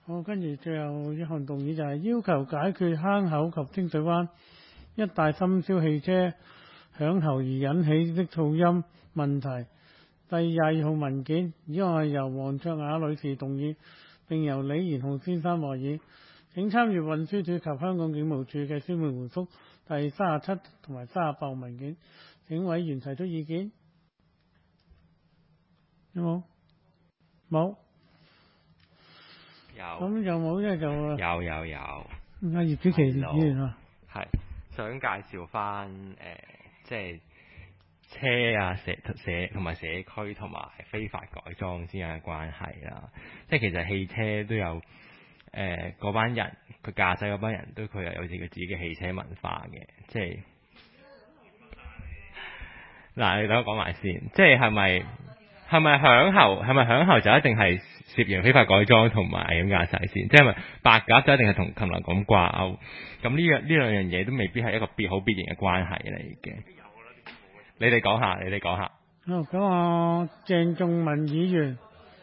好，跟住最後一項動議就係要求解決坑口及清水灣一帶深宵汽車響喉而引起的噪音問題。第22號文件，議案係由黃卓雅女士動議，並由李賢浩先生和議。請參閱運輸署及香港警務處嘅書面回覆第37同埋38號文件。請委員提出意見。有冇？冇。 有。 咁有冇咧就有。 阿葉主席議員啊， 係想介紹翻即係車啊社同埋社區同埋非法改裝之間嘅關係啦。即係其實汽車都有嗰班人，佢駕駛嗰班人都佢有自己嘅汽車文化嘅。即係嗱，你等我講埋先，即係係咪響喉就一定係涉嫌非法改裝同埋危險駕駛先？即係咪白鴿就一定係同禽流感掛鈎？咁呢兩樣嘢都未必係一個好必然嘅關係嚟嘅。你哋講下。 好，咁啊，鄭仲文議員，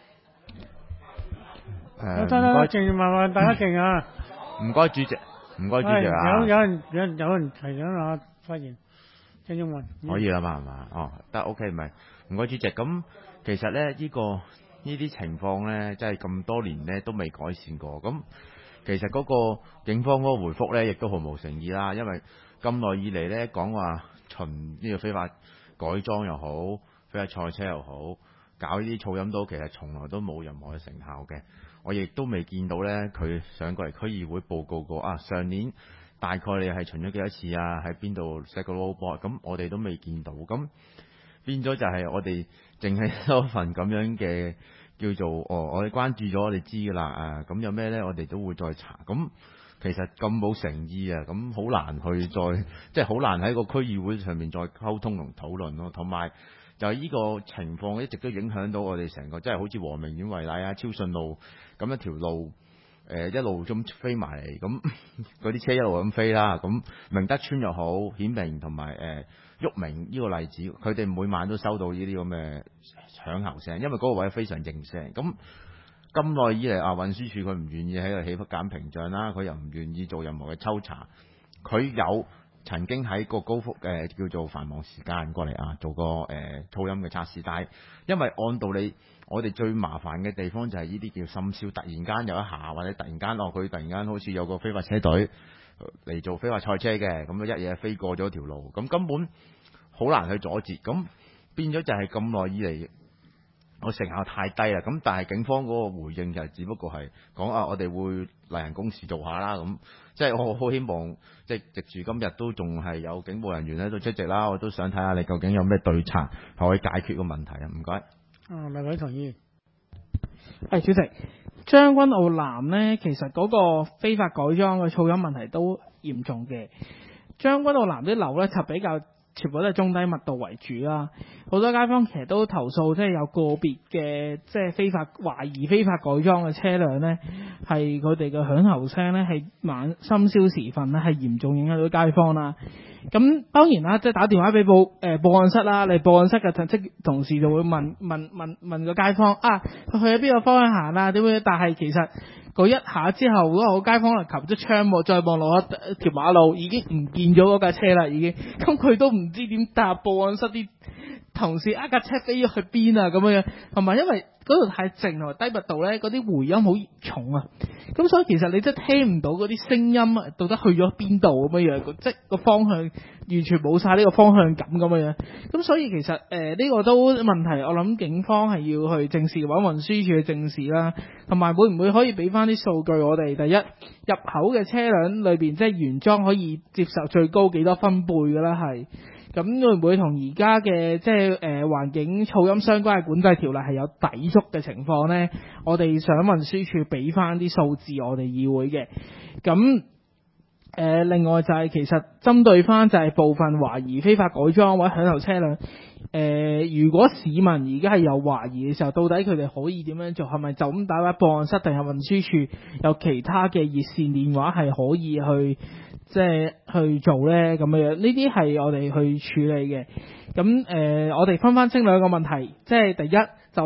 得，鄭仲文，大家靜啊！ 唔該主席啊！ 有人提緊啊發言，鄭仲文可以啦嘛，係嘛？哦，得 OK， 唔該主席。咁其實咧呢啲情況咧，真係咁多年咧都未改善過。咁其實嗰個警方嗰個回覆咧，亦都毫無誠意啦。因為咁耐以嚟咧講話循呢個非法改裝又好，非法賽車又好，搞呢啲噪音都其實從來都冇任何嘅成效嘅。我亦都未見到咧佢上過嚟區議會報告過啊。上年大概你係巡咗幾多次啊？喺邊度 set 個 roadblock？咁我哋都未見到。咁變咗就係我哋淨係多份咁樣嘅叫做我哋關注咗，我哋知㗎啦。咁有咩呢？我哋都會再查。咁其實咁冇誠意啊，咁好難去即係好難喺個區議會上面再溝通同討論咯。同埋就係呢個情況一直都影響到我哋成個，即係好似和明苑為例啊，超順路咁一條路。一路咁飛埋嚟，咁嗰啲車一路咁飛啦。咁明德村又好，顯明同埋旭明呢個例子，佢哋每晚都收到呢啲咁嘅響喉聲，因為嗰個位非常應聲。咁耐以嚟運輸署佢唔願意喺度起幅減屏障啦，佢又唔願意做任何嘅抽查。佢有曾經喺個高峰叫做繁忙時間過嚟做個噪音嘅測試，但係因為按道理，我哋最麻煩嘅地方就係呢啲叫深宵，突然間有一下，或者突然間佢突然間好似有個非法車隊嚟做非法賽車嘅，咁一嘢飛過咗條路，咁根本好難去阻截，咁變咗就係咁耐以嚟個成效太低啦。咁但係警方嗰個回應就係只不過係講我哋會例行公事做下啦。咁即係我好希望即係藉住今日都仲係有警務人員喺度出席啦，我都想睇下你究竟有咩對策可以解決個問題啊？唔該。 黎偉同意。 主席，將軍澳南呢，其實嗰個非法改裝嘅噪音問題都嚴重嘅。將軍澳南啲樓呢，就比較全部都係中低密度為主啦。好多街坊其實都投訴，即係有個別嘅即係懷疑非法改裝嘅車輛呢，係佢哋嘅響喉聲呢，係深宵時分呢，係嚴重影響到街坊啦。咁當然啦，即係打電話俾報案室啦，你報案室嘅同事就會問個街坊佢去咗邊個方向行啊？點樣？但係其實嗰一下之後，嗰個街坊嚟擒咗窗，再望落一條馬路，已經唔見咗嗰架車啦，已經。咁佢都唔知點答報案室啲同事架車飛咗去邊啊咁樣。同埋因為嗰度太靜同埋低密度咧，嗰啲回音好重啊。咁所以其實你真係聽唔到嗰啲聲音到底去咗邊度咁樣，即係個方向完全冇晒呢個方向感咁樣。咁所以其實呢個都問題，我諗警方係要去正視，揾運輸署去正視啦。同埋會唔會可以俾翻啲數據我哋？第一，入口嘅車輛裏邊即係原裝可以接受最高幾多分貝㗎啦？係。咁會唔會同而家嘅即係環境噪音相關嘅管制條例係有抵觸嘅情況呢？我哋想運輸署俾翻啲數字我哋議會嘅。咁另外就係其實針對翻就係部分懷疑非法改裝或者響喉車輛，如果市民而家係有懷疑嘅時候，到底佢哋可以點樣做？係咪就咁打返報案室，定係運輸署有其他嘅熱線電話係可以去做呢？咁樣呢啲係我哋去處理嘅。咁我哋分清兩個問題，即係第一就係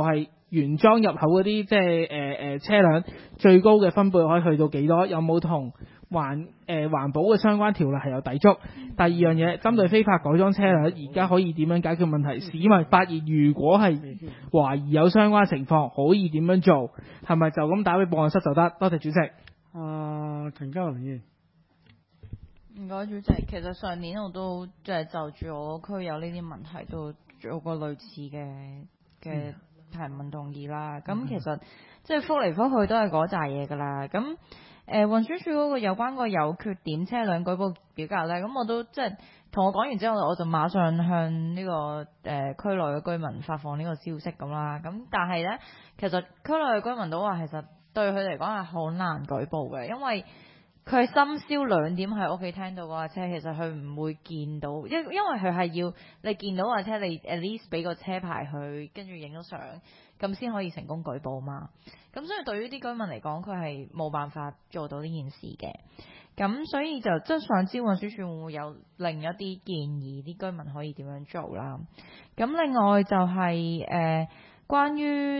原裝入口嗰啲即係車輛最高嘅分貝可以去到幾多？有冇同環保嘅相關條例係有抵觸？第二樣嘢，針對非法改裝車輛，而家可以點樣解決問題？市民發現如果係懷疑有相關情況，可以點樣做？係咪就咁打俾報案室就得？多謝主席。 陳家麟議員。 唔該，主席。其實上年我都即係就住我區有呢啲問題，都做過類似嘅提問動議啦。咁其實即係覆嚟覆去都係嗰扎嘢㗎啦。咁運輸署嗰個有關個有缺點車輛舉報表格咧，咁我都即係同我講完之後，我就馬上向呢個區內嘅居民發放呢個消息咁啦。咁但係咧，其實區內嘅居民都話其實對佢嚟講係好難舉報嘅，因為佢係深宵2點喺屋企聽到嗰架車，其實佢唔會見到，因為佢係要你見到架車，你 at least 俾個車牌佢，跟住影咗相，咁先可以成功舉報嘛。咁所以對於啲居民嚟講，佢係冇辦法做到呢件事嘅。咁所以就即係想知運輸署會唔會有另一啲建議，啲居民可以點樣做啦？咁另外就係關於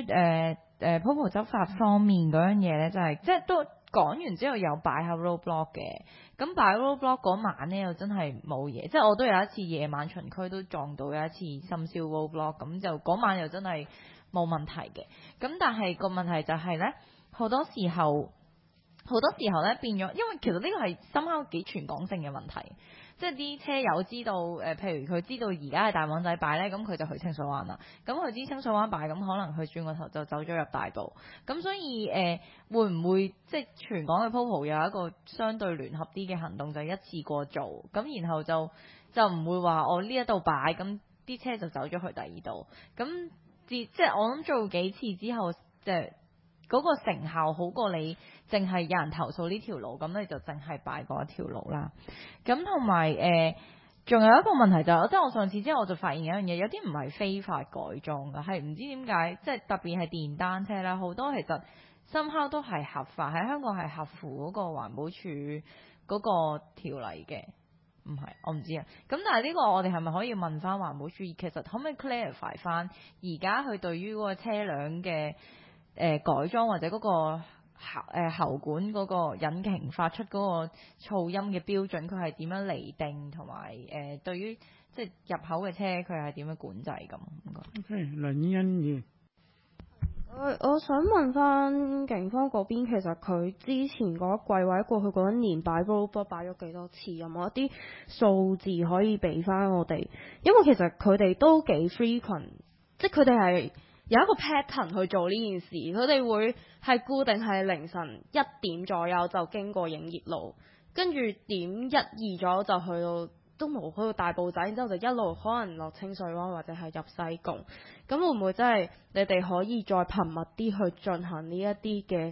POPO 執法方面嗰樣嘢咧，就係即係都講完之後有擺下 roadblock 嘅。咁擺 roadblock 嗰晚咧又真係冇嘢，即係我都有一次夜晚巡區都撞到有一次深宵 roadblock，咁就嗰晚又真係冇問題嘅。咁但係個問題就係咧，好多時候咧變咗，因為其實呢個係深刻幾全港性嘅問題。即係啲車友知道譬如佢知道而家係大網仔擺咧，咁佢就去清水灣啦。咁佢知清水灣擺，咁可能佢轉個頭就走咗入大埔。咁所以會唔會即係全港嘅 POPO 有一個相對聯合啲嘅行動，就一次過做，咁然後就唔會話我呢一度擺，咁啲車就走咗去第二度。咁即係我諗做幾次之後，即係嗰個成效好過你淨係有人投訴呢條路，咁你就淨係擺嗰一條路啦。咁同埋仲有一個問題就係，即係我上次之後我就發現有一樣嘢，有啲唔係非法改裝㗎，係唔知點解，即係特別係電單車啦，好多其實深刻都係合法，喺香港係合乎嗰個環保署嗰個條例嘅。唔係，我唔知啊。咁但係呢個我哋係咪可以問翻環保署，其實可唔可以 clarify 翻而家佢對於嗰個車輛嘅改裝或者嗰個喉管嗰個引擎發出嗰個噪音嘅標準，佢係點樣釐定，同埋對於即係入口嘅車佢係點樣管制咁？唔該。 OK，梁燕欣議員。 我想問翻警方嗰邊，其實佢之前嗰一季或者過去嗰一年擺 roadblock 擺咗幾多次？有冇一啲數字可以俾翻我哋？因為其實佢哋都幾 frequent，即係佢哋係有一個 pattern 去做呢件事。佢哋會係固定係凌晨1點左右就經過影業路，跟住點1、2左右就去到都冇去到大埔仔，然之後就一路可能落清水灣或者係入西貢。咁會唔會真係你哋可以再頻密啲去進行呢一啲嘅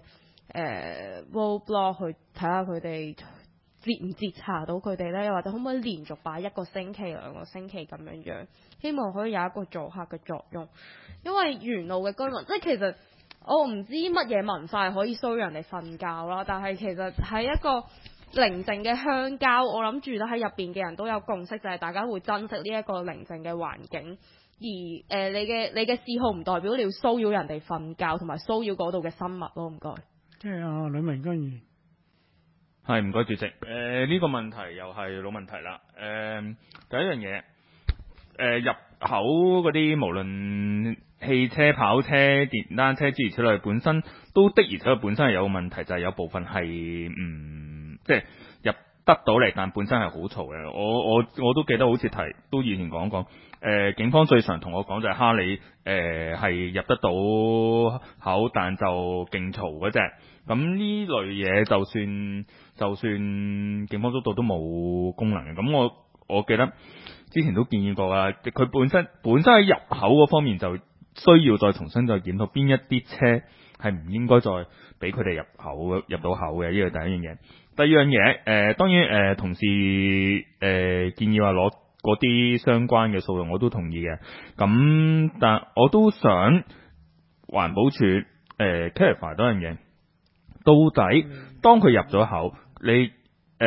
roadblock 去睇下佢哋截唔截查到佢哋呢？又或者可唔可以連續擺1個星期、2個星期咁樣，希望可以有一個阻嚇嘅作用。因為沿路嘅居民，即係其實我唔知乜嘢文化可以騷擾人哋瞓覺啦，但係其實喺一個寧靜嘅鄉郊，我諗住得喺入邊嘅人都有共識，就係大家會珍惜呢一個寧靜嘅環境。而你嘅嗜好唔代表你要騷擾人哋瞓覺，同埋騷擾嗰度嘅生物咯。唔該。 即係呂明君議員。 係，唔該主席。呢個問題又係老問題啦。第一樣嘢，入口嗰啲無論汽車、跑車、電單車諸如此類，本身都的而且確本身係有個問題，就係有部分係即係入得到嚟，但本身係好嘈嘅。我都記得好似都以前講過。警方最常同我講就係蝦你係入得到口，但就勁嘈嗰隻。咁呢類嘢就算警方捉到都冇功能嘅。咁我記得之前都建議過啦，佢本身喺入口嗰方面就需要再重新再檢討邊一啲車係唔應該再俾佢哋入到口嘅。呢個第一樣嘢。第二樣嘢當然同事建議話攞嗰啲相關嘅數量我都同意嘅，咁但我都想環保署clarify 多樣嘢，到底當佢入咗口，你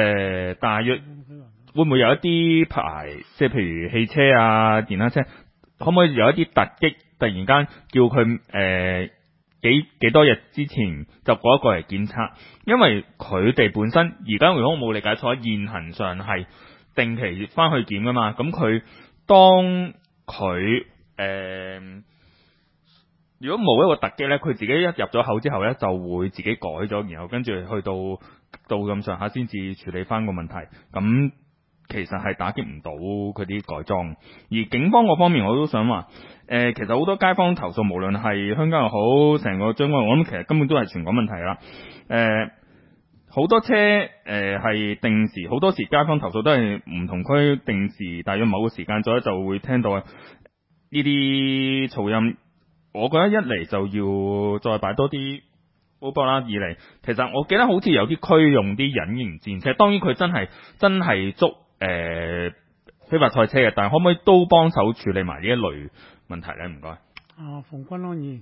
大約會唔會有一啲牌，即係譬如汽車啊、電單車可唔可以有一啲突擊，突然間叫佢幾多日之前就過一個嚟檢測，因為佢哋本身而家如果我冇理解錯，現行上係定期翻去檢噶嘛，咁佢當佢如果冇一個突擊咧，佢自己一入咗口之後咧，就會自己改咗，然後跟住去到咁上下先至處理翻個問題，咁其實係打擊唔到佢啲改裝。而警方嗰方面我都想話，其實好多街坊投訴，無論係鄉郊又好，成個將軍澳，我諗其實根本都係全港問題啦。好多車係定時，好多時街坊投訴都係唔同區定時，大約某個時間左右就會聽到呢啲噪音。我覺得一嚟就要再擺多啲波波啦，二嚟其實我記得好似有啲區用啲隱形戰車，當然佢真係捉非法賽車嘅，但係可唔可以都幫手處理埋呢一類問題咧？唔該。 馮君安議員。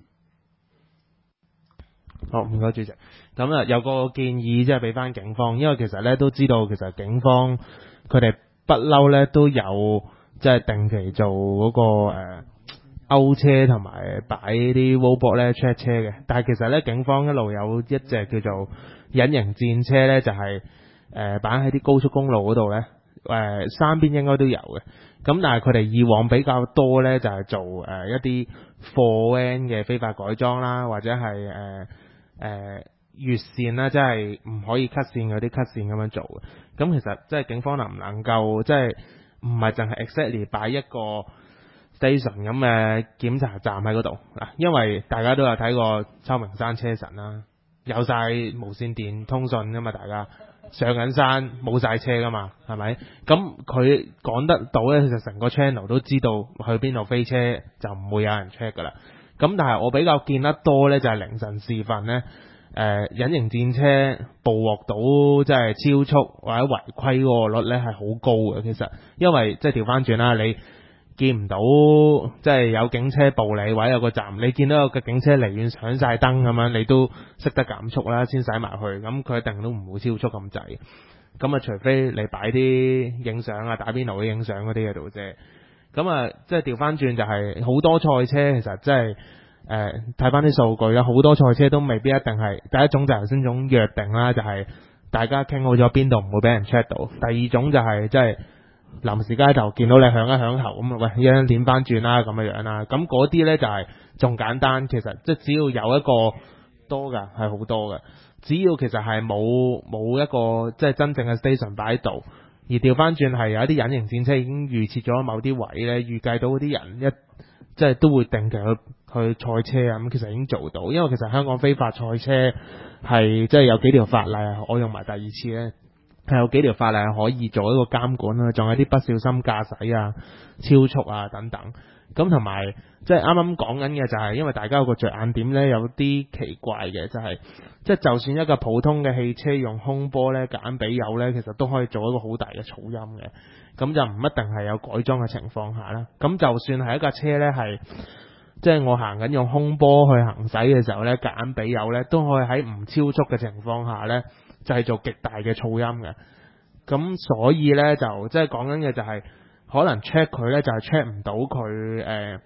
好，唔該主席。咁啊，有個建議即係俾翻警方，因為其實咧都知道，其實警方佢哋不嬲咧都有即係定期做嗰個勾車同埋擺啲 roadblock 咧 check 車嘅，但係其實咧警方一路有一隻叫做隱形戰車咧，就係擺喺啲高速公路嗰度咧，山邊應該都有嘅。咁但係佢哋以往比較多咧，就係做一啲貨 van 嘅非法改裝啦，或者係越線啦，即係唔可以 cut 線嗰啲 cut 線咁樣做嘅。咁其實即係警方能唔能夠即係唔係淨係 exactly 擺一個 station 咁嘅檢查站喺嗰度嗱，因為大家都有睇過秋名山車神啦，有晒無線電通訊噶嘛，大家上緊山冇晒車噶嘛，係咪？咁佢講得到咧，其實成個 channel 都知道去邊度飛車，就唔會有人 check 噶啦。咁但係我比較見得多咧，就係凌晨時分咧，隱形戰車捕獲到即係超速或者違規嗰個率咧係好高嘅。其實因為即係調翻轉啦，你見唔到即係有警車捕你，或者有個站你見到有個警車離遠響晒燈咁樣，你都識得減速啦，先駛埋去，咁佢一定都唔會超速咁滯。咁啊，除非你擺啲影相啊、打邊爐嘅影相嗰啲喺度啫。咁啊，即係調翻轉就係好多賽車其實即係睇翻啲數據啦，好多賽車都未必一定係第一種就係先種約定啦，就係大家傾好咗邊度唔會俾人 check 到。第二種就係即係臨時街頭見到你響一響喉咁啊，喂，一陣點翻轉啦咁樣樣啦。咁嗰啲咧就係仲簡單，其實即係只要有一個多㗎，係好多㗎。只要其實係冇一個即係真正嘅 station 擺喺度，而調翻轉係有一啲隱形戰車已經預設咗某啲位咧，預計到嗰啲人即係都會定期去賽車啊。咁其實已經做到，因為其實香港非法賽車係即係有幾條法例，我用埋第二次咧。係有幾條法例可以做一個監管啦，仲有啲不小心駕駛啊、超速啊等等。咁同埋即係啱啱講緊嘅就係，因為大家有個着眼點咧，有啲奇怪嘅就係，即係就算一個普通嘅汽車用空波咧夾硬俾油咧，其實都可以做一個好大嘅噪音嘅。咁就唔一定係有改裝嘅情況下啦。咁就算係一架車咧係，即係我行緊用空波去行駛嘅時候咧，夾硬俾油咧，都可以喺唔超速嘅情況下咧，製造極大嘅噪音嘅。咁所以咧就即係講緊嘅就係可能 check 佢咧就係 check 唔到佢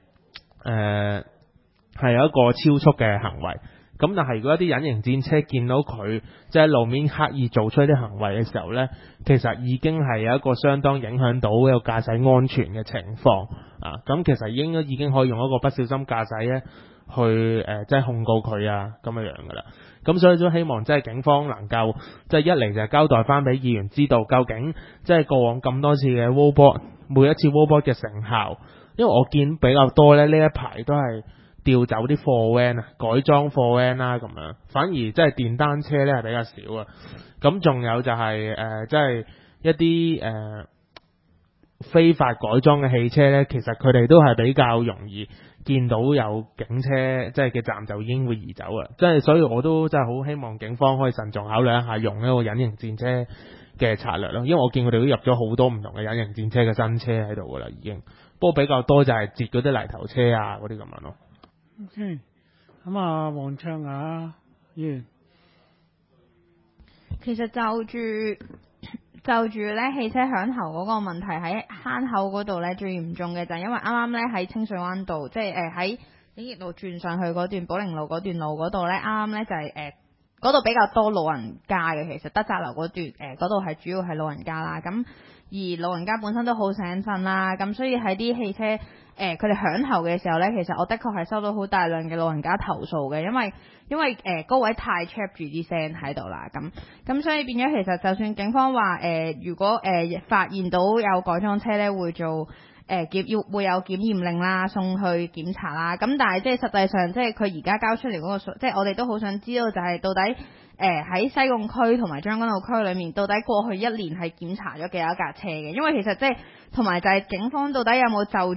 係有一個超速嘅行為。咁但係如果一啲隱形戰車見到佢即係路面刻意做出一啲行為嘅時候咧，其實已經係有一個相當影響到一個駕駛安全嘅情況啊。咁其實已經可以用一個不小心駕駛咧去即係控告佢啊咁樣噶啦。咁所以都希望即係警方能夠即係一嚟就係交代翻俾議員知道，究竟即係過往咁多次嘅 roadblock，每一次 roadblock 嘅成效。因為我見比較多咧，呢一排都係調走啲貨 van 啊，改裝貨 van 啦咁樣，反而即係電單車咧係比較少啊。咁仲有就係即係一啲非法改裝嘅汽車咧，其實佢哋都係比較容易見到有警車即係嘅站就已經會移走啦。即係所以我都真係好希望警方可以慎重考慮一下用一個隱形戰車嘅策略咯。因為我見佢哋都入咗好多唔同嘅隱形戰車嘅新車喺度噶啦已經，不過比較多就係截嗰啲泥頭車啊嗰啲咁樣咯。 OK， 咁啊，黃卓雅議員， 其實就就住咧汽車響喉嗰個問題喺坑口嗰度咧最嚴重嘅就係因為啱啱咧喺清水灣道，即係喺影業路轉上去嗰段寶靈路嗰段路嗰度咧，啱啱咧就係嗰度比較多老人家嘅，其實德澤樓嗰段嗰度係主要係老人家啦，咁而老人家本身都好醒瞓啦，咁所以喺啲汽車佢哋響喉嘅時候咧，其實我的確係收到好大量嘅老人家投訴嘅，因為嗰位太 trap 住啲聲喺度啦，咁所以變咗其實就算警方話如果發現到有改裝車咧會做會有檢驗令啦，送去檢查啦，咁但係即係實際上即係佢而家交出嚟嗰個數，即係我哋都好想知道就係到底喺西貢區同埋將軍澳區裏面，到底過去一年係檢查咗幾多架車嘅？因為其實即係同埋就係警方到底有冇就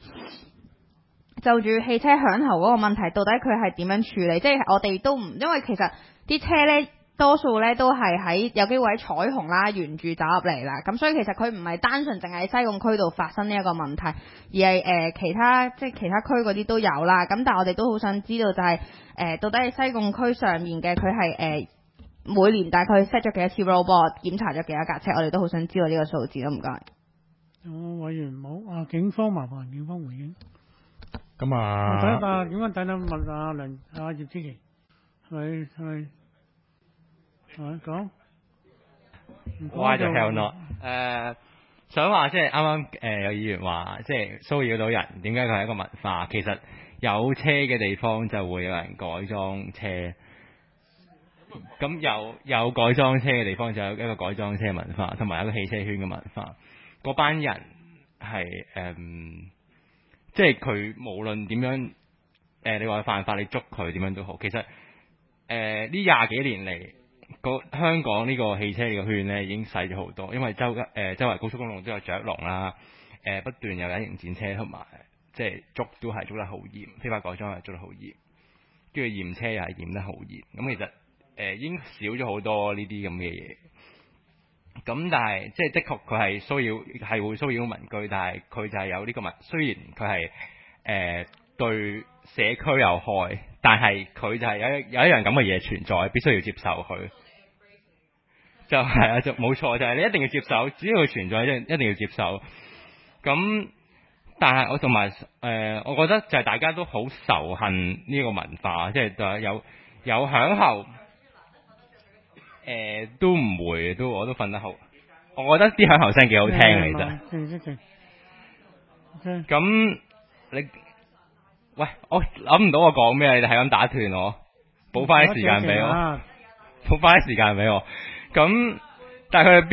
住汽車響喉嗰個問題，到底佢係點樣處理？即係我哋都唔，因為其實啲車呢多數呢都係喺有機會喺彩虹啦沿住走入嚟啦，咁所以其實佢唔係單純淨係喺西貢區度發生呢一個問題，而係其他區嗰啲都有啦。咁但係我哋都好想知道就係到底喺西貢區上面嘅佢係每年大概 set 咗幾多次 robot 檢查咗幾多架車，我哋都好想知道呢個數字咯，唔該。 委員冇警方麻煩警方回應。 咁啊， 警方等等問葉之琪係咪講？ 歪咗 hell not 想話即係啱啱有議員話即係騷擾到人，點解佢係一個文化？其實有車嘅地方就會有人改裝車，咁有改裝車嘅地方就有一個改裝車文化，同埋一個汽車圈嘅文化。嗰班人係即係佢無論點樣你話犯法，你捉佢點樣都好。其實呢20幾年嚟，香港呢個汽車呢個圈呢已經細咗好多，因為周圍高速公路都有雀籠啦，不斷有隱形戰車，同埋即係捉都係捉得好嚴，非法改裝係捉得好嚴，跟住驗車又係驗得好嚴。咁其實已經少咗好多呢啲咁嘅嘢。咁但係即係的確佢係會騷擾民居，但係佢就係有呢個雖然佢係對社區有害，但係佢就係有一樣咁嘅嘢存在，必須要接受佢。就係啊，就冇錯，就係你一定要接受，只要佢存在，一定要接受。咁但係我同埋我覺得就係大家都好仇恨呢個文化，即係就係有響喉。都唔會，我都瞓得好。我覺得啲響喉聲幾好聽嘅，其實。咁你，喂，我諗唔到我講咩，你哋係咁打斷我，補翻啲時間俾我，補翻啲時間俾我。咁，但係佢哋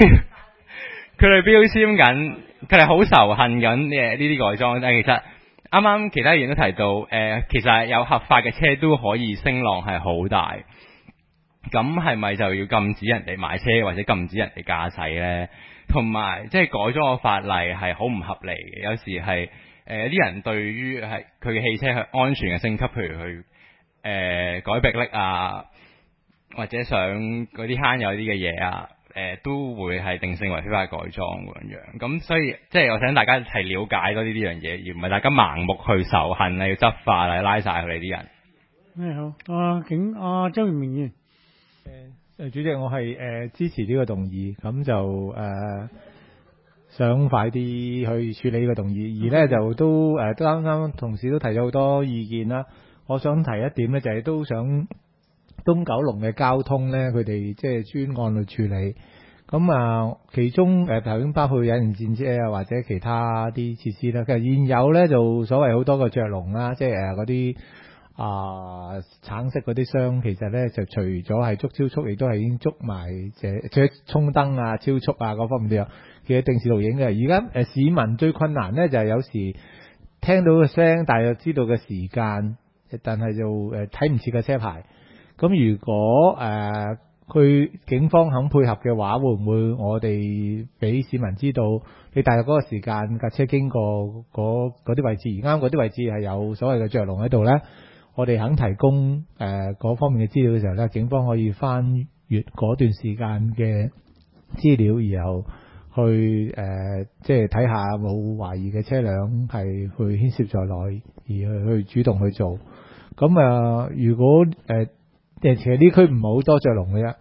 標籤緊，佢哋好仇恨緊呢啲改裝。但係其實啱啱其他議員都提到，其實有合法嘅車都可以聲浪係好大。咁係咪就要禁止人哋買車或者禁止人哋駕駛呢？同埋即係改裝個法例係好唔合理嘅，有時係啲人對於係佢嘅汽車係安全嘅升級，譬如去改迫力啊，或者想嗰啲慳油啲嘅嘢啊，都會係定性為非法改裝咁樣。咁所以即係我想大家係了解多啲呢樣嘢，而唔係大家盲目去仇恨啊，要執法啊，拉晒佢哋啲人。 咩好？周元明議員。 主席，我係支持呢個動議，咁就想快啲去處理呢個動議，而呢就都啱啱同事都提咗好多意見啦。我想提一點呢，就係都想東九龍嘅交通呢，佢哋即係專案去處理。咁其中頭先包括隱形戰車啊，或者其他啲設施啦。其實現有呢，就所謂好多個雀籠啦，即係嗰啲。橙色嗰啲箱其實咧就除咗係捉超速，亦都係已經捉埋即係衝燈啊、超速啊嗰方面都有。其實定時錄影嘅。而家市民最困難咧就係有時聽到個聲，但係又知道個時間，但係就睇唔切個車牌。咁如果佢警方肯配合嘅話，會唔會我哋俾市民知道你大約嗰個時間架車經過嗰啲位置，而啱嗰啲位置係有所謂嘅雀籠喺度咧？我哋肯提供嗰方面嘅資料嘅時候咧，警方可以翻閱嗰段時間嘅資料，然後去即係睇下有冇懷疑嘅車輛係去牽涉在內，而去主動去做。咁如果其實呢區唔係好多雀籠嘅啫。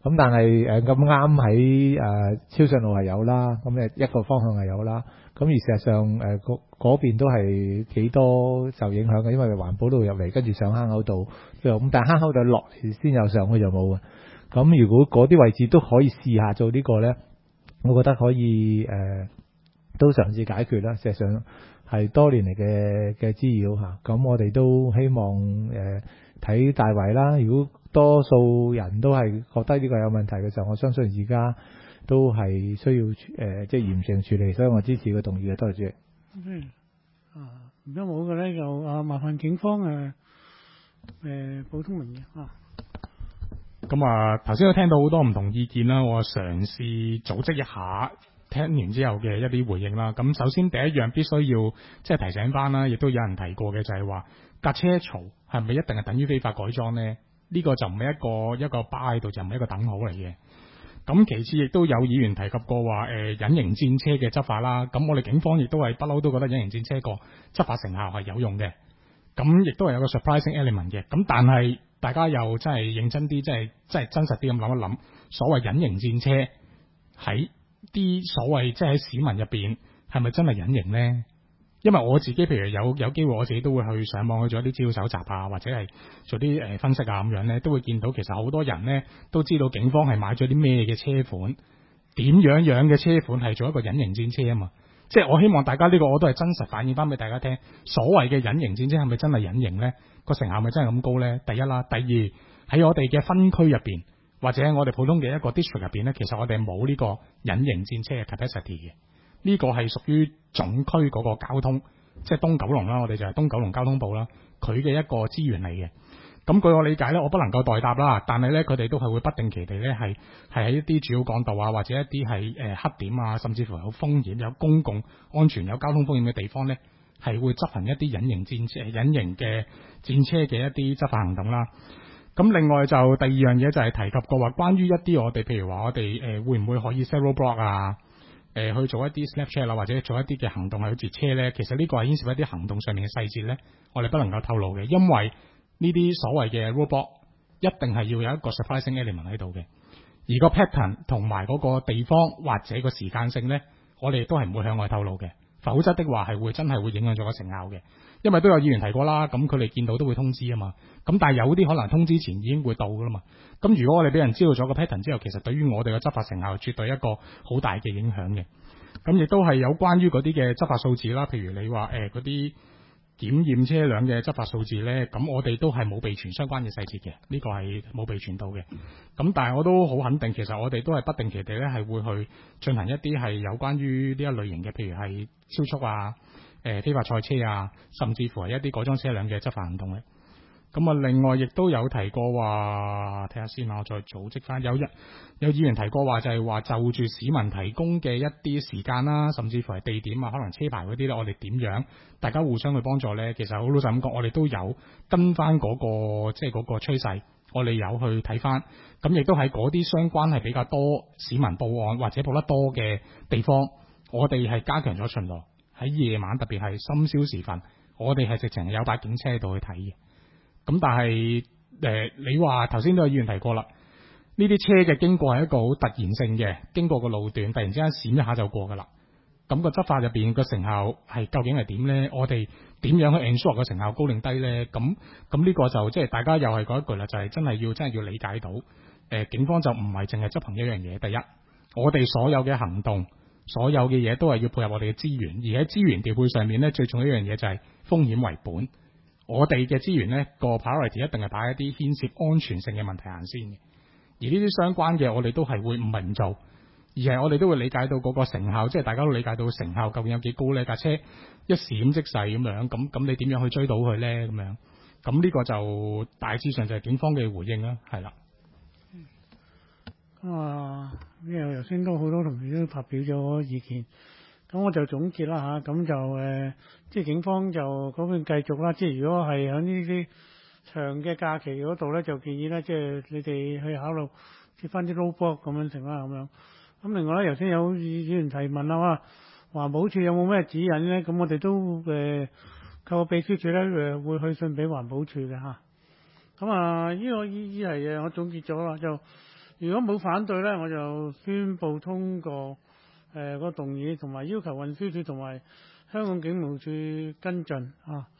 咁但係咁啱喺超順路係有啦，咁一個方向係有啦。咁而事實上嗰邊都係幾多受影響嘅，因為環保路入嚟，跟住上坑口道都有，咁但係坑口道落嚟先有，上去就冇嘅。咁如果嗰啲位置都可以試下做呢個咧，我覺得可以都嘗試解決啦。事實上係多年嚟嘅滋擾嚇，咁我哋都希望睇大圍啦。如果多數人都係覺得呢個有問題嘅時候，我相信而家都係需要即係嚴正處理，所以我支持個動議嘅。多謝主席。 如果冇嘅咧，就麻煩警方補充明嘅咁啊，頭先都聽到好多唔同意見啦，我嘗試組織一下聽完之後嘅一啲回應啦。咁首先第一樣必須要即係提醒翻啦，亦都有人提過嘅就係話架車嘈係咪一定係等於非法改裝呢？呢個就唔係一個巴喺度，就唔係一個等號嚟嘅。咁其次亦都有議員提及過話隱形戰車嘅執法啦。咁我哋警方亦都係不嬲都覺得隱形戰車個執法成效係有用嘅。咁亦都係有個 surprising element 嘅。咁但係大家又真係認真啲，真係真實啲咁諗一諗，所謂隱形戰車喺啲所謂即係喺市民入邊係咪真係隱形呢？因為我自己譬如有機會，我自己都會去上網去做一啲資料搜集啊，或者係做啲分析啊咁樣呢，都會見到其實好多人呢都知道警方係買咗啲咩嘅車款，點樣嘅車款係做一個隱形戰車啊嘛。即係我希望大家呢個我都係真實反映翻俾大家聽，所謂嘅隱形戰車係咪真係隱形呢？個成效咪真係咁高呢？第一啦，第二喺我哋嘅分區入邊，或者喺我哋普通嘅一個 district 入邊呢，其實我哋冇呢個隱形戰車嘅 capacity 嘅。呢個係屬於總區嗰個交通，即係東九龍啦，我哋就係東九龍交通部啦，佢嘅一個資源嚟嘅。咁據我理解呢，我不能夠代答啦，但係呢，佢哋都係會不定期地呢，係喺一啲主要幹道啊，或者一啲係黑點啊，甚至乎有風險、有公共安全、有交通風險嘅地方呢，係會執行一啲隱形嘅戰車嘅一啲執法行動啦。咁另外就第二樣嘢就係提及過話，關於一啲我哋譬如話我哋會唔會可以 set roadblock 啊？去做一啲 Snapchat 啦，或者做一啲嘅行動去截車呢，其實呢個係牽涉一啲行動上面嘅細節呢，我哋不能夠透露嘅，因為呢啲所謂嘅 robot 一定係要有一個 surprising element 喺度嘅，而個 pattern 同埋嗰個地方或者個時間性呢，我哋都係唔會向外透露嘅，否則的話係會真係會影響咗個成效嘅，因為都有議員提過啦，咁佢哋見到都會通知啊嘛，咁但係有啲可能通知前已經會到噶啦嘛。咁如果我哋俾人知道咗個 pattern 之後，其實對於我哋嘅執法成效絕對一個好大嘅影響嘅。咁亦都係有關於嗰啲嘅執法數字啦，譬如你話嗰啲檢驗車輛嘅執法數字呢，咁我哋都係冇備存相關嘅細節嘅，呢個係冇備存到嘅。咁但係我都好肯定，其實我哋都係不定期地呢係會去進行一啲係有關於呢一類型嘅，譬如係超速啊、非法賽車啊，甚至乎係一啲改裝車輛嘅執法行動嘅。咁啊，另外亦都有提過話，睇下先啊，我再組織翻。有議員提過話，就係話就住市民提供嘅一啲時間啦，甚至乎係地點啊，可能車牌嗰啲咧，我哋點樣大家互相去幫助咧？其實好老實咁講，我哋都有跟翻嗰個即係嗰個趨勢，我哋有去睇翻。咁亦都喺嗰啲相關係比較多市民報案或者報得多嘅地方，我哋係加強咗巡邏。喺夜晚特別係深宵時分，我哋係直情有把警車喺度去睇嘅。咁但係你話頭先都有議員提過啦，呢啲車嘅經過係一個好突然性嘅，經過個路段突然之間閃一下就過噶啦。咁個執法入邊個成效係究竟係點呢？我哋點樣去 ensure 個成效高定低呢？咁呢個就即係大家又係嗰一句啦，就係真係要理解到，警方就唔係淨係執行一樣嘢。第一，我哋所有嘅行動，所有嘅嘢都係要配合我哋嘅資源，而喺資源調配上面呢，最重要一樣嘢就係風險為本。我哋嘅資源呢個 priority 一定係擺一啲牽涉安全性嘅問題行先嘅，而呢啲相關嘅我哋都係會唔係唔做，而係我哋都會理解到嗰個成效，即係大家都理解到成效究竟有幾高呢？架車一閃即逝咁樣，咁你點樣去追到佢呢？咁樣，咁呢個就大致上就係警方嘅回應啦，係啦。 因為頭先都好多同事都發表咗意見。咁我就總結啦嚇，咁就即係警方就嗰邊繼續啦。即係如果係喺呢啲長嘅假期嗰度咧，就建議咧，即係你哋去考慮接翻啲 roadblock 咁樣成啦咁樣。咁另外咧，頭先有議員提問啦，環保署有冇咩指引咧？咁我哋都靠個秘書處咧會去信俾環保署嘅嚇。咁呢個依係我總結咗啦，就如果冇反對呢，我就宣布通過個動議，同埋要求運輸署同埋香港警務處跟進啊。